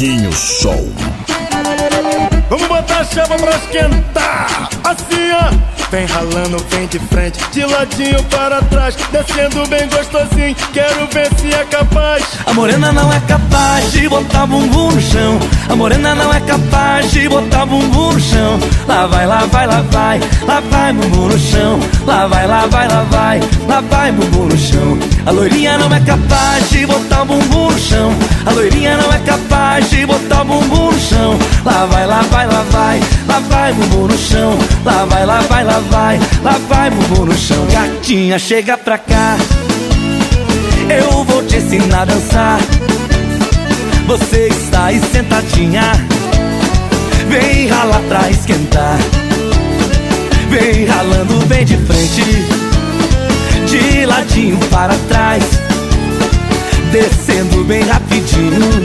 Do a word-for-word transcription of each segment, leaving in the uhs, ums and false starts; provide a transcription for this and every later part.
Marquinhos Show. Vamos botar a chapa pra esquentar. Assim, ó. Vem ralando, vem de frente, de ladinho para trás, descendo bem gostosinho, quero ver se é capaz. A morena não é capaz de botar bumbum no chão. A morena não é capaz de botar bumbum no chão. Lá vai, lá vai, lá vai, lá vai bumbum no chão. Lá vai, lá vai, lá vai, lá vai bumbum no chão. A loirinha não é capaz de botar bumbum no chão. A loirinha não é capaz de botar bumbum no chão. Lá vai, lá vai, lá vai, lá vai bumbum no chão. Lá vai, lá vai, lá vai, lá vai bumbum no chão. Gatinha, chega pra cá, eu vou te ensinar a dançar. Você está aí sentadinha, vem ralar pra esquentar. Vem ralando bem de frente, de ladinho para trás, descendo bem rapidinho,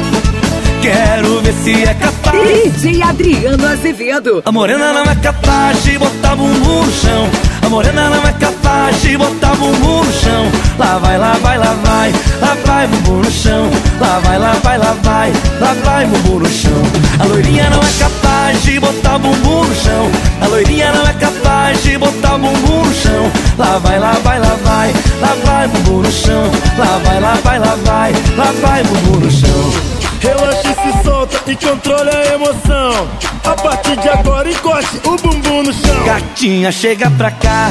quero ver se é capaz. D J Adriano Azevedo. A morena não é capaz de botar bumbum no chão. A morena não é capaz de botar bumbum no chão. Lá vai, lá vai, lá vai, lá vai bumbum no chão. Lá vai, lá vai, lá vai, lá vai bumbum no chão. A loirinha não é capaz de botar bumbum no chão. A loirinha não é capaz de botar bumbum no chão. Lá vai, lá vai, lá vai, lá vai bumbum no chão. Lá vai, lá vai, lá vai, lá vai bumbum no chão. Relaxa e se solta e controle a emoção. A partir de agora encoste o bumbum no chão. Gatinha, chega pra cá,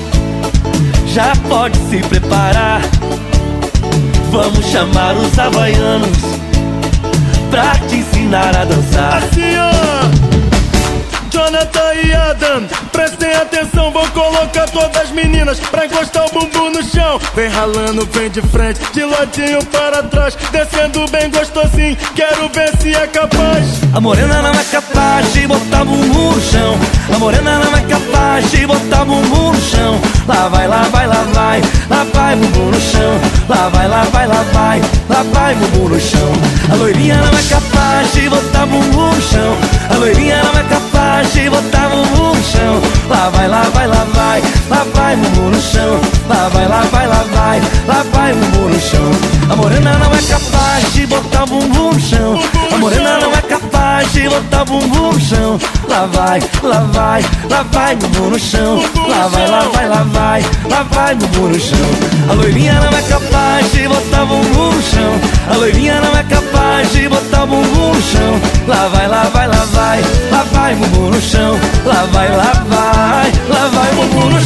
já pode se preparar. Vamos chamar os havaianos pra te ensinar a dançar. Assim, ó. Jonathan e Adam, prestem atenção, vou colocar todas as meninas pra encostar o bumbum no chão. Vem ralando, vem de frente, de ladinho para trás, descendo bem gostosinho, quero ver se é capaz. A morena não é capaz de botar bumbum no chão. A morena não é capaz de botar bumbum no chão. Lá vai, lá vai, lá vai, lá vai bumbum no chão. Lá vai, lá vai, lá vai, lá vai bumbum no chão. A loirinha não é capaz de botar bumbum no chão. A loirinha não é capaz de botar bumbum no chão. Lá vai, lá vai, lá vai, lá vai bumbum no chão. Lá vai, lá vai, lá vai, lá vai bumbum no chão. A morena não é capaz de botar bumbum no chão. A morena não é capaz de botar bumbum no chão. Lá vai, lá vai, lá vai bumbum no chão. Lá vai, lá vai, lá vai, lá vai bumbum no chão. A loirinha não é capaz de botar bumbum no chão. A loirinha não é capaz de botar bumbum no chão. Lá vai, lá vai, lá vai, lá vai bumbum no chão. Lá vai, lá vai, lá vai bumbum no chão.